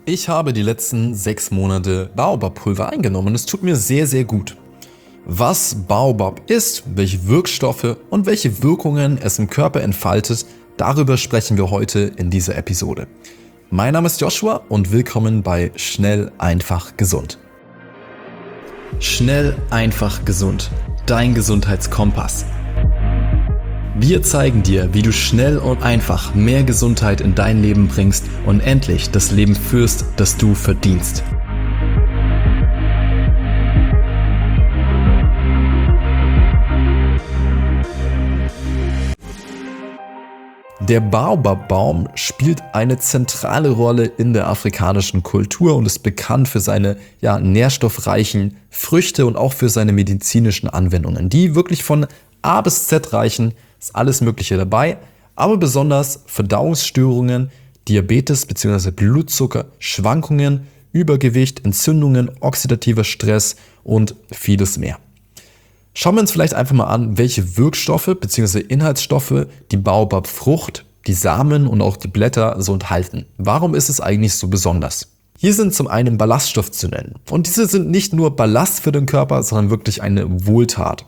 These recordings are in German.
Ich habe die letzten 6 Monate Baobab-Pulver eingenommen. Es tut mir sehr, sehr gut. Was Baobab ist, welche Wirkstoffe und welche Wirkungen es im Körper entfaltet, darüber sprechen wir heute in dieser Episode. Mein Name ist Joshua und willkommen bei Schnell, einfach, gesund. Schnell, einfach, gesund. Dein Gesundheitskompass. Wir zeigen dir, wie du schnell und einfach mehr Gesundheit in dein Leben bringst und endlich das Leben führst, das du verdienst. Der Baobab-Baum spielt eine zentrale Rolle in der afrikanischen Kultur und ist bekannt für seine nährstoffreichen Früchte und auch für seine medizinischen Anwendungen, die wirklich von A bis Z reichen. Ist alles Mögliche dabei, aber besonders Verdauungsstörungen, Diabetes bzw. Blutzucker, Schwankungen, Übergewicht, Entzündungen, oxidativer Stress und vieles mehr. Schauen wir uns vielleicht einfach mal an, welche Wirkstoffe bzw. Inhaltsstoffe die Baobab-Frucht, die Samen und auch die Blätter so enthalten. Warum ist es eigentlich so besonders? Hier sind zum einen Ballaststoffe zu nennen. Und diese sind nicht nur Ballast für den Körper, sondern wirklich eine Wohltat.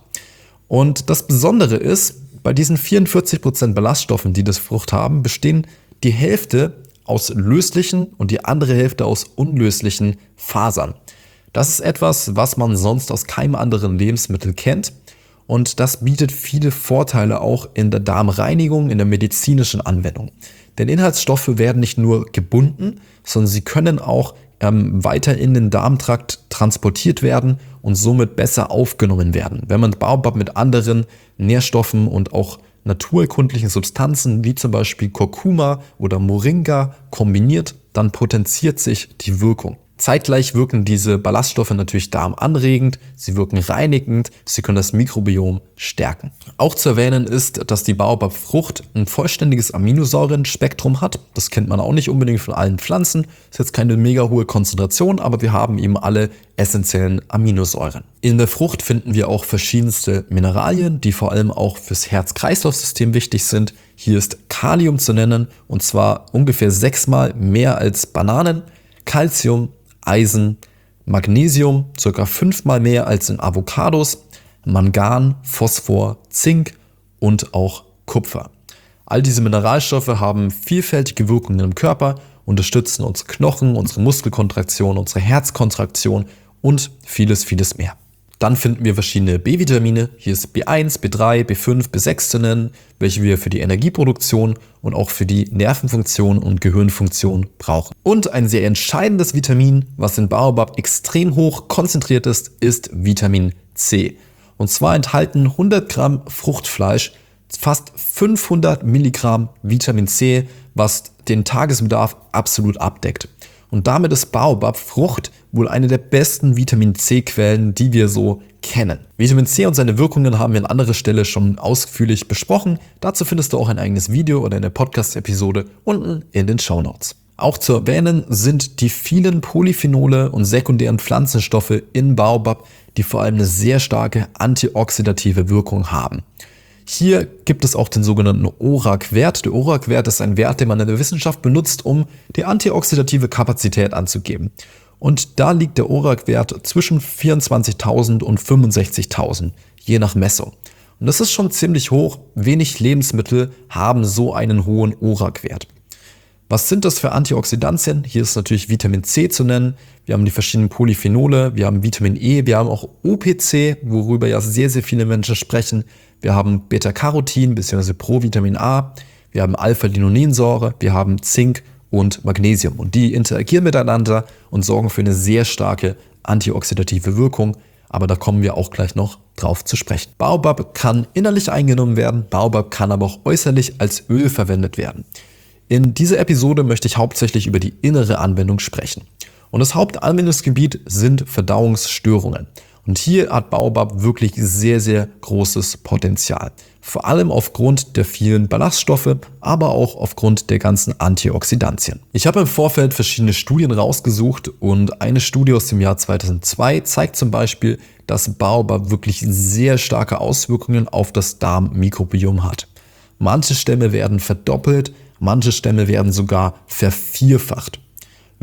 Und das Besondere ist, bei diesen 44% Ballaststoffen, die das Frucht haben, bestehen die Hälfte aus löslichen und die andere Hälfte aus unlöslichen Fasern. Das ist etwas, was man sonst aus keinem anderen Lebensmittel kennt und das bietet viele Vorteile auch in der Darmreinigung, in der medizinischen Anwendung. Denn Inhaltsstoffe werden nicht nur gebunden, sondern sie können auch weiter in den Darmtrakt transportiert werden und somit besser aufgenommen werden. Wenn man Baobab mit anderen Nährstoffen und auch naturkundlichen Substanzen wie zum Beispiel Kurkuma oder Moringa kombiniert, dann potenziert sich die Wirkung. Zeitgleich wirken diese Ballaststoffe natürlich darmanregend, sie wirken reinigend, sie können das Mikrobiom stärken. Auch zu erwähnen ist, dass die Baobab-Frucht ein vollständiges Aminosäurenspektrum hat. Das kennt man auch nicht unbedingt von allen Pflanzen. Ist jetzt keine mega hohe Konzentration, aber wir haben eben alle essentiellen Aminosäuren. In der Frucht finden wir auch verschiedenste Mineralien, die vor allem auch fürs Herz-Kreislauf-System wichtig sind. Hier ist Kalium zu nennen und zwar ungefähr 6-mal mehr als Bananen, Calcium, Eisen, Magnesium, ca. 5-mal mehr als in Avocados, Mangan, Phosphor, Zink und auch Kupfer. All diese Mineralstoffe haben vielfältige Wirkungen im Körper, unterstützen unsere Knochen, unsere Muskelkontraktion, unsere Herzkontraktion und vieles, vieles mehr. Dann finden wir verschiedene B-Vitamine, hier ist B1, B3, B5, B6 zu nennen, welche wir für die Energieproduktion und auch für die Nervenfunktion und Gehirnfunktion brauchen. Und ein sehr entscheidendes Vitamin, was in Baobab extrem hoch konzentriert ist Vitamin C. Und zwar enthalten 100 Gramm Fruchtfleisch fast 500 Milligramm Vitamin C, was den Tagesbedarf absolut abdeckt. Und damit ist Baobab-Frucht wohl eine der besten Vitamin-C-Quellen, die wir so kennen. Vitamin C und seine Wirkungen haben wir an anderer Stelle schon ausführlich besprochen. Dazu findest du auch ein eigenes Video oder eine Podcast-Episode unten in den Shownotes. Auch zu erwähnen sind die vielen Polyphenole und sekundären Pflanzenstoffe in Baobab, die vor allem eine sehr starke antioxidative Wirkung haben. Hier gibt es auch den sogenannten ORAC-Wert. Der ORAC-Wert ist ein Wert, den man in der Wissenschaft benutzt, um die antioxidative Kapazität anzugeben. Und da liegt der ORAC-Wert zwischen 24.000 und 65.000, je nach Messung. Und das ist schon ziemlich hoch. Wenig Lebensmittel haben so einen hohen ORAC-Wert. Was sind das für Antioxidantien? Hier ist natürlich Vitamin C zu nennen. Wir haben die verschiedenen Polyphenole, wir haben Vitamin E, wir haben auch OPC, worüber ja sehr, sehr viele Menschen sprechen. Wir haben Beta-Carotin bzw. Provitamin A, wir haben Alpha-Linolensäure, wir haben Zink und Magnesium. Und die interagieren miteinander und sorgen für eine sehr starke antioxidative Wirkung. Aber da kommen wir auch gleich noch drauf zu sprechen. Baobab kann innerlich eingenommen werden, Baobab kann aber auch äußerlich als Öl verwendet werden. In dieser Episode möchte ich hauptsächlich über die innere Anwendung sprechen. Und das Hauptanwendungsgebiet sind Verdauungsstörungen. Und hier hat Baobab wirklich sehr, sehr großes Potenzial. Vor allem aufgrund der vielen Ballaststoffe, aber auch aufgrund der ganzen Antioxidantien. Ich habe im Vorfeld verschiedene Studien rausgesucht und eine Studie aus dem Jahr 2002 zeigt zum Beispiel, dass Baobab wirklich sehr starke Auswirkungen auf das Darmmikrobiom hat. Manche Stämme werden verdoppelt, manche Stämme werden sogar vervierfacht.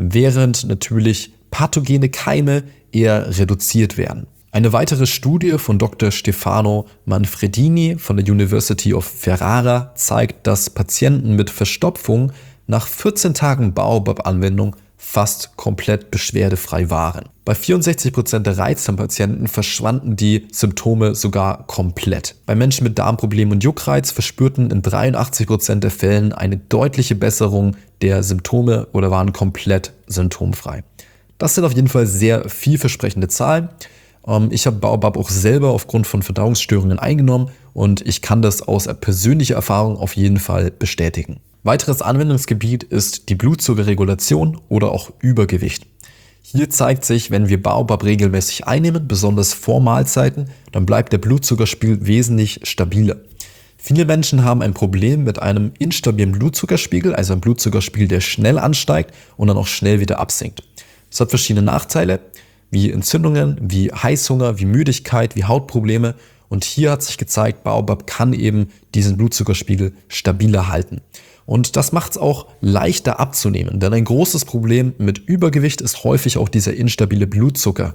während natürlich pathogene Keime eher reduziert werden. Eine weitere Studie von Dr. Stefano Manfredini von der University of Ferrara zeigt, dass Patienten mit Verstopfung nach 14 Tagen Baobab-Anwendung fast komplett beschwerdefrei waren. Bei 64% der Reizdarmpatienten verschwanden die Symptome sogar komplett. Bei Menschen mit Darmproblemen und Juckreiz verspürten in 83% der Fällen eine deutliche Besserung der Symptome oder waren komplett symptomfrei. Das sind auf jeden Fall sehr vielversprechende Zahlen. Ich habe Baobab auch selber aufgrund von Verdauungsstörungen eingenommen und ich kann das aus persönlicher Erfahrung auf jeden Fall bestätigen. Weiteres Anwendungsgebiet ist die Blutzuckerregulation oder auch Übergewicht. Hier zeigt sich, wenn wir Baobab regelmäßig einnehmen, besonders vor Mahlzeiten, dann bleibt der Blutzuckerspiegel wesentlich stabiler. Viele Menschen haben ein Problem mit einem instabilen Blutzuckerspiegel, also einem Blutzuckerspiegel, der schnell ansteigt und dann auch schnell wieder absinkt. Das hat verschiedene Nachteile, wie Entzündungen, wie Heißhunger, wie Müdigkeit, wie Hautprobleme. Und hier hat sich gezeigt, Baobab kann eben diesen Blutzuckerspiegel stabiler halten. Und das macht es auch leichter abzunehmen, denn ein großes Problem mit Übergewicht ist häufig auch dieser instabile Blutzucker.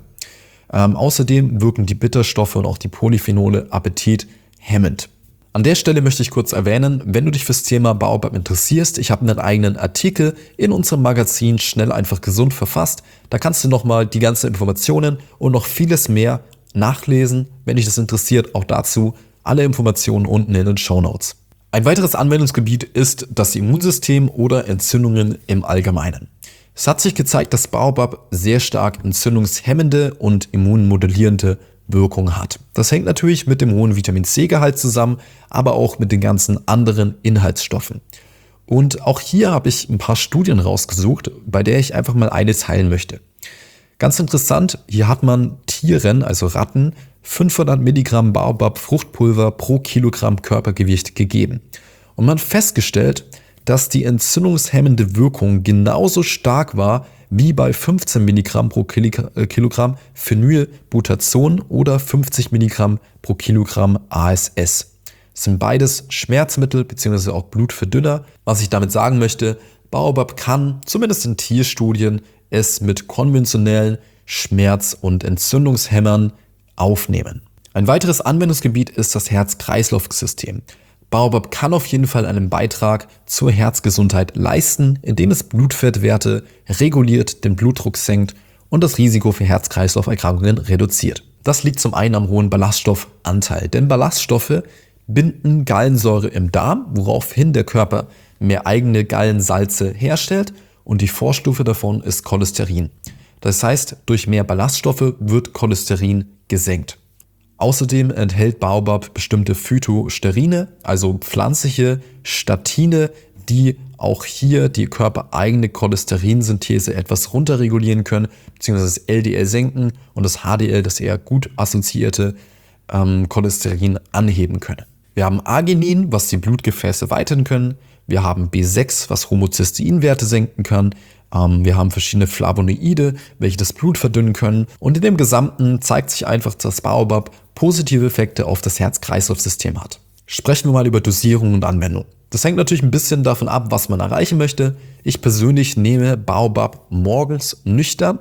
Außerdem wirken die Bitterstoffe und auch die Polyphenole appetithemmend. An der Stelle möchte ich kurz erwähnen, wenn du dich fürs Thema Baobab interessierst, ich habe einen eigenen Artikel in unserem Magazin Schnell einfach gesund verfasst. Da kannst du nochmal die ganzen Informationen und noch vieles mehr nachlesen. Wenn dich das interessiert, auch dazu alle Informationen unten in den Shownotes. Ein weiteres Anwendungsgebiet ist das Immunsystem oder Entzündungen im Allgemeinen. Es hat sich gezeigt, dass Baobab sehr stark entzündungshemmende und immunmodulierende Wirkung hat. Das hängt natürlich mit dem hohen Vitamin-C-Gehalt zusammen, aber auch mit den ganzen anderen Inhaltsstoffen. Und auch hier habe ich ein paar Studien rausgesucht, bei der ich einfach mal eine teilen möchte. Ganz interessant, hier hat man Tieren, also Ratten, 500 Milligramm Baobab-Fruchtpulver pro Kilogramm Körpergewicht gegeben. Und man hat festgestellt, dass die entzündungshemmende Wirkung genauso stark war wie bei 15 Milligramm pro Kilogramm Phenylbutazon oder 50 Milligramm pro Kilogramm ASS. Das sind beides Schmerzmittel bzw. auch Blutverdünner. Was ich damit sagen möchte, Baobab kann, zumindest in Tierstudien, es mit konventionellen Schmerz- und Entzündungshemmern aufnehmen. Ein weiteres Anwendungsgebiet ist das Herz-Kreislauf-System. Baobab kann auf jeden Fall einen Beitrag zur Herzgesundheit leisten, indem es Blutfettwerte reguliert, den Blutdruck senkt und das Risiko für Herz-Kreislauf-Erkrankungen reduziert. Das liegt zum einen am hohen Ballaststoffanteil, denn Ballaststoffe binden Gallensäure im Darm, woraufhin der Körper mehr eigene Gallensalze herstellt und die Vorstufe davon ist Cholesterin. Das heißt, durch mehr Ballaststoffe wird Cholesterin gesenkt. Außerdem enthält Baobab bestimmte Phytosterine, also pflanzliche Statine, die auch hier die körpereigene Cholesterinsynthese etwas runterregulieren können, beziehungsweise das LDL senken und das HDL, das eher gut assoziierte Cholesterin, anheben können. Wir haben Arginin, was die Blutgefäße weiten können. Wir haben B6, was Homozysteinwerte senken kann. Wir haben verschiedene Flavonoide, welche das Blut verdünnen können. Und in dem Gesamten zeigt sich einfach, dass Baobab positive Effekte auf das Herz-Kreislauf-System hat. Sprechen wir mal über Dosierung und Anwendung. Das hängt natürlich ein bisschen davon ab, was man erreichen möchte. Ich persönlich nehme Baobab morgens nüchtern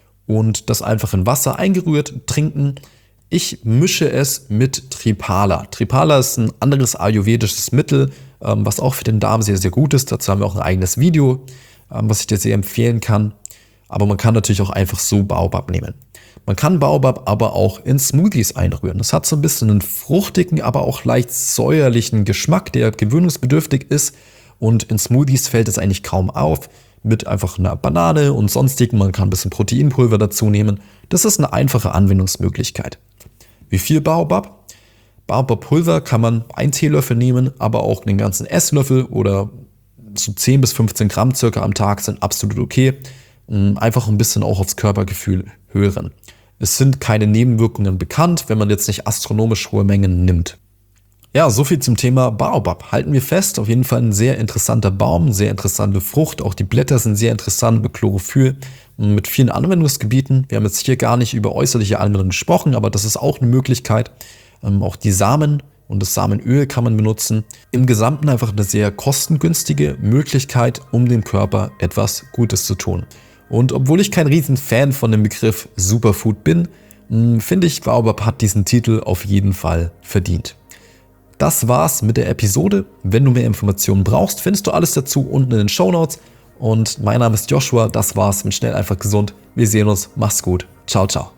und das einfach in Wasser eingerührt trinken. Ich mische es mit Triphala. Triphala ist ein anderes ayurvedisches Mittel, was auch für den Darm sehr, sehr gut ist. Dazu haben wir auch ein eigenes Video, was ich dir sehr empfehlen kann. Aber man kann natürlich auch einfach so Baobab nehmen. Man kann Baobab aber auch in Smoothies einrühren. Das hat so ein bisschen einen fruchtigen, aber auch leicht säuerlichen Geschmack, der gewöhnungsbedürftig ist. Und in Smoothies fällt es eigentlich kaum auf. Mit einfach einer Banane und sonstigen. Man kann ein bisschen Proteinpulver dazu nehmen. Das ist eine einfache Anwendungsmöglichkeit. Wie viel Baobab? Baobabpulver kann man 1 Teelöffel nehmen, aber auch einen ganzen Esslöffel oder so 10 bis 15 Gramm circa am Tag sind absolut okay. Einfach ein bisschen auch aufs Körpergefühl hören. Es sind keine Nebenwirkungen bekannt, wenn man jetzt nicht astronomisch hohe Mengen nimmt. Ja, soviel zum Thema Baobab. Halten wir fest, auf jeden Fall ein sehr interessanter Baum, sehr interessante Frucht. Auch die Blätter sind sehr interessant mit Chlorophyll, mit vielen Anwendungsgebieten. Wir haben jetzt hier gar nicht über äußerliche Anwendungen gesprochen, aber das ist auch eine Möglichkeit. Auch die Samen und das Samenöl kann man benutzen. Im Gesamten einfach eine sehr kostengünstige Möglichkeit, um dem Körper etwas Gutes zu tun. Und obwohl ich kein Riesenfan von dem Begriff Superfood bin, finde ich, Baobab hat diesen Titel auf jeden Fall verdient. Das war's mit der Episode. Wenn du mehr Informationen brauchst, findest du alles dazu unten in den Shownotes. Und mein Name ist Joshua, das war's mit Schnell einfach gesund. Wir sehen uns, mach's gut. Ciao, ciao.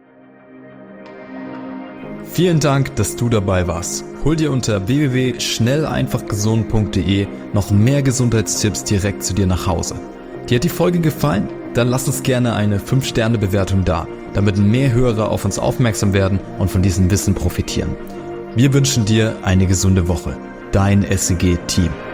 Vielen Dank, dass du dabei warst. Hol dir unter www.schnelleinfachgesund.de noch mehr Gesundheitstipps direkt zu dir nach Hause. Dir hat die Folge gefallen? Dann lass uns gerne eine 5-Sterne-Bewertung da, damit mehr Hörer auf uns aufmerksam werden und von diesem Wissen profitieren. Wir wünschen dir eine gesunde Woche. Dein SEG-Team.